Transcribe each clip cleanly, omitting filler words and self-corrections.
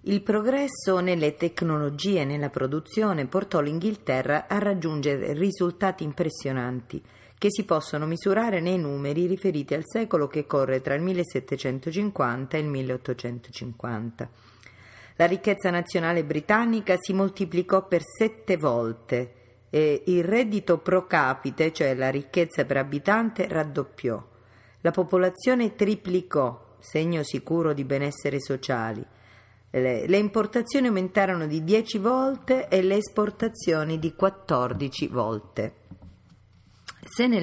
Il progresso nelle tecnologie e nella produzione portò l'Inghilterra a raggiungere risultati impressionanti che si possono misurare nei numeri riferiti al secolo che corre tra il 1750 e il 1850. La ricchezza nazionale britannica si moltiplicò per 7 volte e il reddito pro capite, cioè la ricchezza per abitante, raddoppiò. La popolazione triplicò, segno sicuro di benessere sociali. Le importazioni aumentarono di 10 volte e le esportazioni di 14 volte. Se nel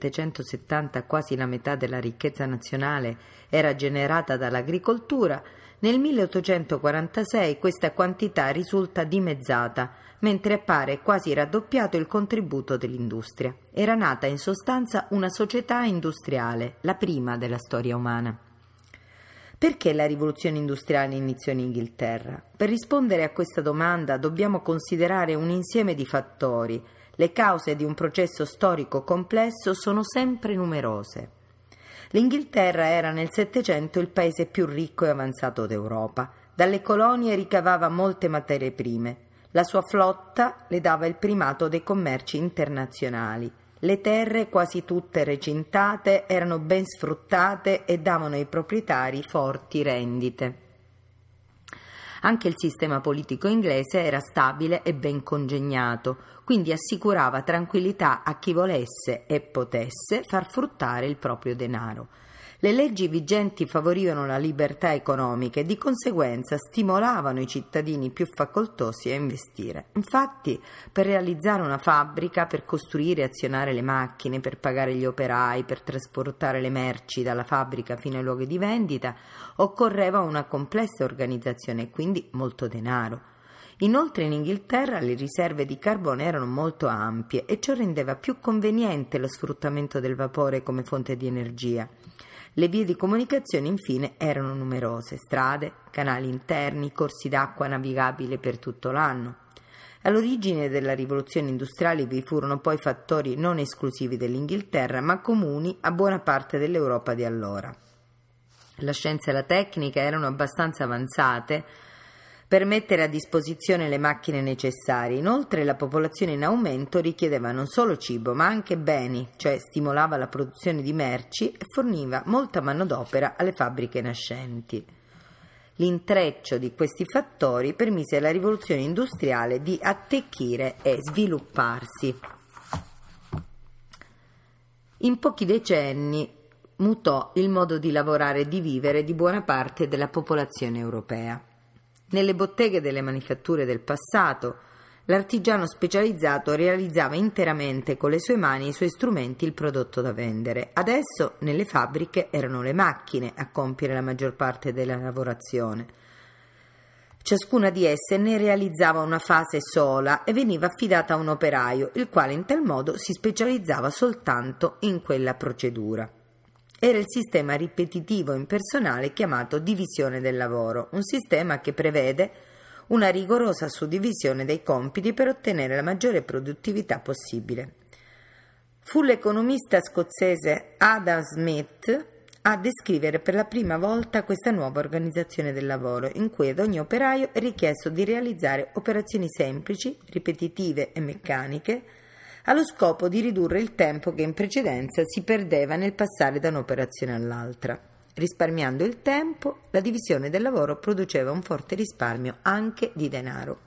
1770 quasi la metà della ricchezza nazionale era generata dall'agricoltura, nel 1846 questa quantità risulta dimezzata, mentre appare quasi raddoppiato il contributo dell'industria. Era nata in sostanza una società industriale, la prima della storia umana. Perché la rivoluzione industriale iniziò in Inghilterra? Per rispondere a questa domanda dobbiamo considerare un insieme di fattori. Le cause di un processo storico complesso sono sempre numerose. L'Inghilterra era nel Settecento il paese più ricco e avanzato d'Europa. Dalle colonie ricavava molte materie prime. La sua flotta le dava il primato dei commerci internazionali. Le terre, quasi tutte recintate, erano ben sfruttate e davano ai proprietari forti rendite. Anche il sistema politico inglese era stabile e ben congegnato, quindi assicurava tranquillità a chi volesse e potesse far fruttare il proprio denaro. Le leggi vigenti favorivano la libertà economica e di conseguenza stimolavano i cittadini più facoltosi a investire. Infatti, per realizzare una fabbrica, per costruire e azionare le macchine, per pagare gli operai, per trasportare le merci dalla fabbrica fino ai luoghi di vendita, occorreva una complessa organizzazione e quindi molto denaro. Inoltre in Inghilterra le riserve di carbone erano molto ampie e ciò rendeva più conveniente lo sfruttamento del vapore come fonte di energia. Le vie di comunicazione infine erano numerose: strade, canali interni, corsi d'acqua navigabili per tutto l'anno. All'origine della rivoluzione industriale vi furono poi fattori non esclusivi dell'Inghilterra ma comuni a buona parte dell'Europa di allora. La scienza e la tecnica erano abbastanza avanzate per mettere a disposizione le macchine necessarie. Inoltre la popolazione in aumento richiedeva non solo cibo ma anche beni, cioè stimolava la produzione di merci e forniva molta manodopera alle fabbriche nascenti. L'intreccio di questi fattori permise alla rivoluzione industriale di attecchire e svilupparsi. In pochi decenni mutò il modo di lavorare e di vivere di buona parte della popolazione europea. Nelle botteghe delle manifatture del passato, l'artigiano specializzato realizzava interamente con le sue mani e i suoi strumenti il prodotto da vendere. Adesso nelle fabbriche erano le macchine a compiere la maggior parte della lavorazione. Ciascuna di esse ne realizzava una fase sola e veniva affidata a un operaio, il quale in tal modo si specializzava soltanto in quella procedura. Era il sistema ripetitivo impersonale chiamato divisione del lavoro, un sistema che prevede una rigorosa suddivisione dei compiti per ottenere la maggiore produttività possibile. Fu l'economista scozzese Adam Smith a descrivere per la prima volta questa nuova organizzazione del lavoro, in cui ad ogni operaio è richiesto di realizzare operazioni semplici, ripetitive e meccaniche, allo scopo di ridurre il tempo che in precedenza si perdeva nel passare da un'operazione all'altra. Risparmiando il tempo, la divisione del lavoro produceva un forte risparmio anche di denaro.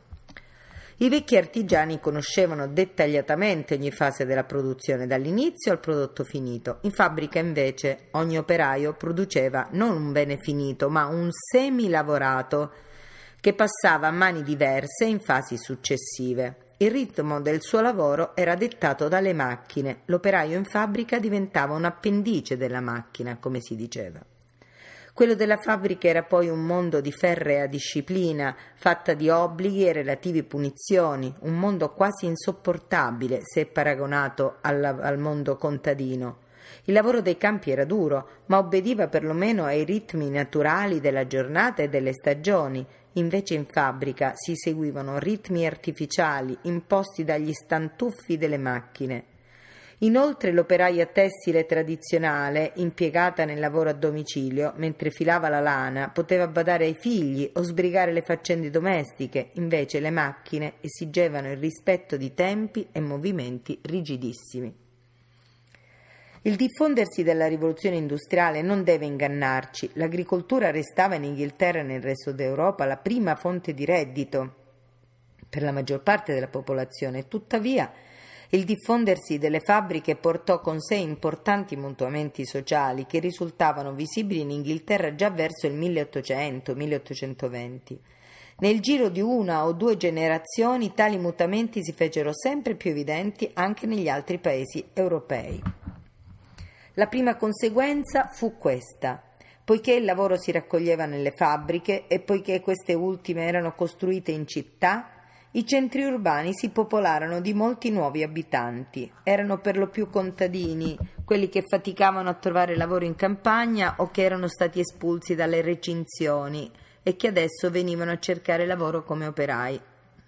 I vecchi artigiani conoscevano dettagliatamente ogni fase della produzione, dall'inizio al prodotto finito. In fabbrica, invece, ogni operaio produceva non un bene finito, ma un semilavorato che passava a mani diverse in fasi successive. Il ritmo del suo lavoro era dettato dalle macchine. L'operaio in fabbrica diventava un appendice della macchina, come si diceva. Quello della fabbrica era poi un mondo di ferrea disciplina, fatta di obblighi e relativi punizioni, un mondo quasi insopportabile se paragonato al mondo contadino. Il lavoro dei campi era duro, ma obbediva perlomeno ai ritmi naturali della giornata e delle stagioni. Invece in fabbrica si seguivano ritmi artificiali imposti dagli stantuffi delle macchine. Inoltre l'operaia tessile tradizionale, impiegata nel lavoro a domicilio, mentre filava la lana, poteva badare ai figli o sbrigare le faccende domestiche, invece le macchine esigevano il rispetto di tempi e movimenti rigidissimi. Il diffondersi della rivoluzione industriale non deve ingannarci. L'agricoltura restava in Inghilterra e nel resto d'Europa la prima fonte di reddito per la maggior parte della popolazione. Tuttavia, il diffondersi delle fabbriche portò con sé importanti mutamenti sociali che risultavano visibili in Inghilterra già verso il 1800-1820. Nel giro di una o due generazioni tali mutamenti si fecero sempre più evidenti anche negli altri paesi europei. La prima conseguenza fu questa. Poiché il lavoro si raccoglieva nelle fabbriche e poiché queste ultime erano costruite in città, i centri urbani si popolarono di molti nuovi abitanti. Erano per lo più contadini, quelli che faticavano a trovare lavoro in campagna o che erano stati espulsi dalle recinzioni e che adesso venivano a cercare lavoro come operai.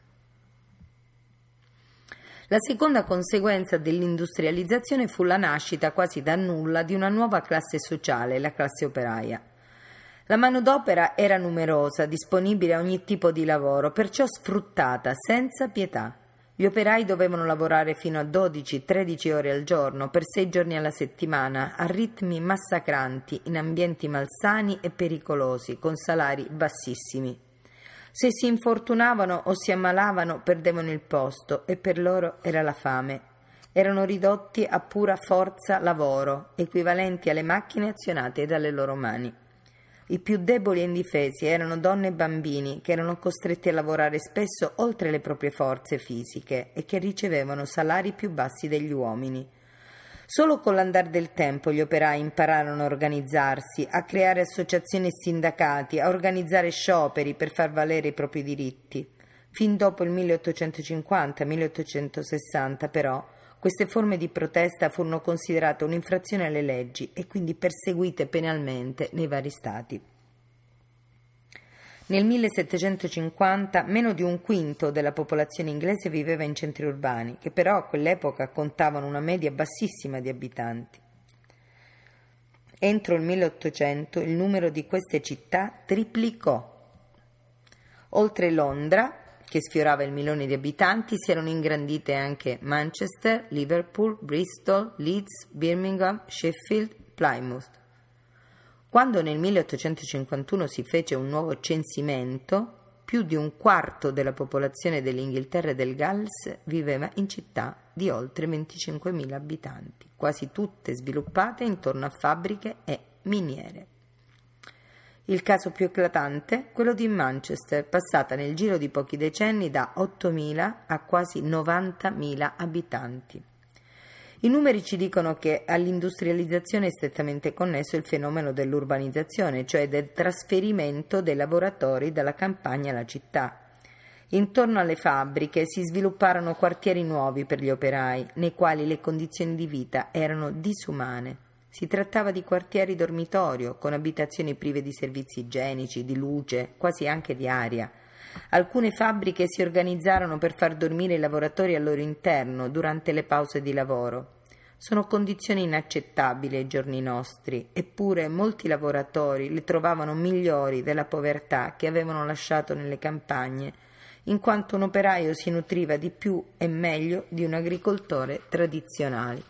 La seconda conseguenza dell'industrializzazione fu la nascita quasi da nulla di una nuova classe sociale, la classe operaia. La manodopera era numerosa, disponibile a ogni tipo di lavoro, perciò sfruttata senza pietà. Gli operai dovevano lavorare fino a 12-13 ore al giorno, per 6 giorni alla settimana, a ritmi massacranti, in ambienti malsani e pericolosi, con salari bassissimi. Se si infortunavano o si ammalavano, perdevano il posto e per loro era la fame. Erano ridotti a pura forza lavoro, equivalenti alle macchine azionate dalle loro mani. I più deboli e indifesi erano donne e bambini che erano costretti a lavorare spesso oltre le proprie forze fisiche e che ricevevano salari più bassi degli uomini. Solo con l'andar del tempo gli operai impararono a organizzarsi, a creare associazioni e sindacati, a organizzare scioperi per far valere i propri diritti. Fin dopo il 1850-1860, però, queste forme di protesta furono considerate un'infrazione alle leggi e quindi perseguite penalmente nei vari stati. Nel 1750 meno di un quinto della popolazione inglese viveva in centri urbani, che però a quell'epoca contavano una media bassissima di abitanti. Entro il 1800 il numero di queste città triplicò. Oltre Londra, che sfiorava il 1 milione di abitanti, si erano ingrandite anche Manchester, Liverpool, Bristol, Leeds, Birmingham, Sheffield, Plymouth. Quando nel 1851 si fece un nuovo censimento, più di un quarto della popolazione dell'Inghilterra e del Galles viveva in città di oltre 25.000 abitanti, quasi tutte sviluppate intorno a fabbriche e miniere. Il caso più eclatante, quello di Manchester, passata nel giro di pochi decenni da 8.000 a quasi 90.000 abitanti. I numeri ci dicono che all'industrializzazione è strettamente connesso il fenomeno dell'urbanizzazione, cioè del trasferimento dei lavoratori dalla campagna alla città. Intorno alle fabbriche si svilupparono quartieri nuovi per gli operai, nei quali le condizioni di vita erano disumane. Si trattava di quartieri dormitorio, con abitazioni prive di servizi igienici, di luce, quasi anche di aria. Alcune fabbriche si organizzarono per far dormire i lavoratori al loro interno durante le pause di lavoro. Sono condizioni inaccettabili ai giorni nostri, eppure molti lavoratori le trovavano migliori della povertà che avevano lasciato nelle campagne, in quanto un operaio si nutriva di più e meglio di un agricoltore tradizionale.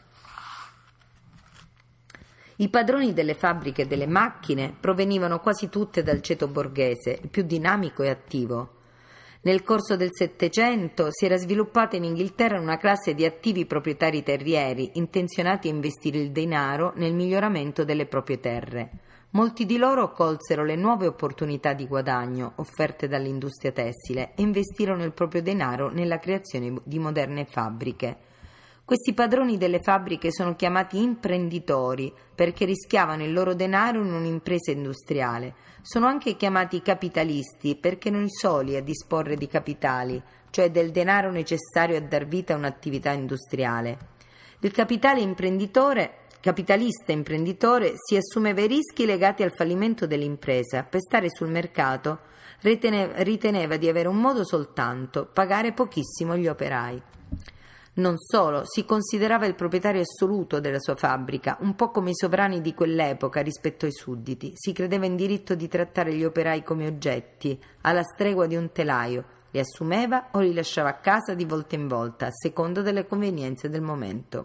I padroni delle fabbriche e delle macchine provenivano quasi tutte dal ceto borghese, il più dinamico e attivo. Nel corso del Settecento si era sviluppata in Inghilterra una classe di attivi proprietari terrieri, intenzionati a investire il denaro nel miglioramento delle proprie terre. Molti di loro colsero le nuove opportunità di guadagno offerte dall'industria tessile e investirono il proprio denaro nella creazione di moderne fabbriche. Questi padroni delle fabbriche sono chiamati imprenditori perché rischiavano il loro denaro in un'impresa industriale. Sono anche chiamati capitalisti perché non soli a disporre di capitali, cioè del denaro necessario a dar vita a un'attività industriale. Il capitalista imprenditore si assumeva i rischi legati al fallimento dell'impresa. Per stare sul mercato riteneva di avere un modo soltanto: pagare pochissimo gli operai. Non solo, si considerava il proprietario assoluto della sua fabbrica, un po' come i sovrani di quell'epoca rispetto ai sudditi. Si credeva in diritto di trattare gli operai come oggetti, alla stregua di un telaio. Li assumeva o li lasciava a casa di volta in volta, a seconda delle convenienze del momento.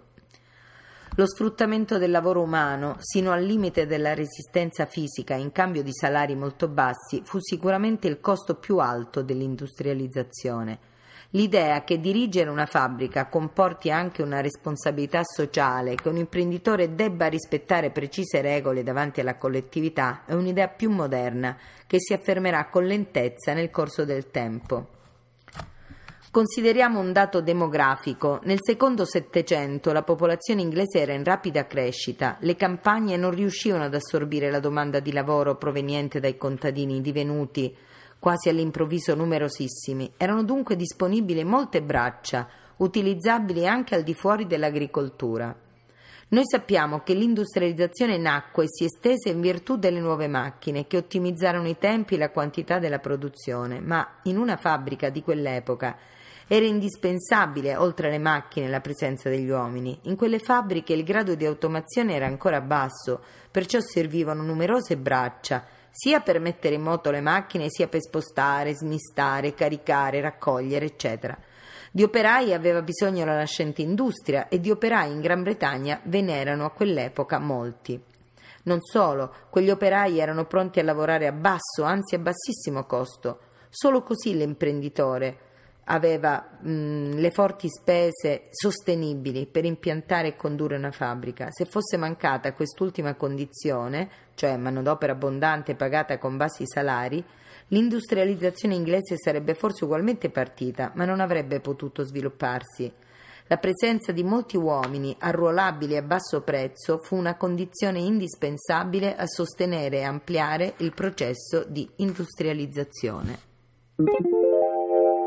Lo sfruttamento del lavoro umano, sino al limite della resistenza fisica in cambio di salari molto bassi, fu sicuramente il costo più alto dell'industrializzazione. L'idea che dirigere una fabbrica comporti anche una responsabilità sociale, che un imprenditore debba rispettare precise regole davanti alla collettività, è un'idea più moderna, che si affermerà con lentezza nel corso del tempo. Consideriamo un dato demografico. Nel secondo Settecento la popolazione inglese era in rapida crescita. Le campagne non riuscivano ad assorbire la domanda di lavoro proveniente dai contadini divenuti quasi all'improvviso numerosissimi. Erano dunque disponibili molte braccia, utilizzabili anche al di fuori dell'agricoltura. Noi sappiamo che l'industrializzazione nacque e si estese in virtù delle nuove macchine che ottimizzarono i tempi e la quantità della produzione, ma in una fabbrica di quell'epoca era indispensabile, oltre alle macchine, la presenza degli uomini. In quelle fabbriche il grado di automazione era ancora basso, perciò servivano numerose braccia, sia per mettere in moto le macchine, sia per spostare, smistare, caricare, raccogliere, eccetera. Di operai aveva bisogno la nascente industria e di operai in Gran Bretagna ve n'erano a quell'epoca molti. Non solo, quegli operai erano pronti a lavorare a basso, anzi a bassissimo costo. Solo così l'imprenditore aveva le forti spese sostenibili per impiantare e condurre una fabbrica. Se fosse mancata quest'ultima condizione, cioè manodopera abbondante pagata con bassi salari, l'industrializzazione inglese sarebbe forse ugualmente partita, ma non avrebbe potuto svilupparsi. La presenza di molti uomini arruolabili a basso prezzo fu una condizione indispensabile a sostenere e ampliare il processo di industrializzazione.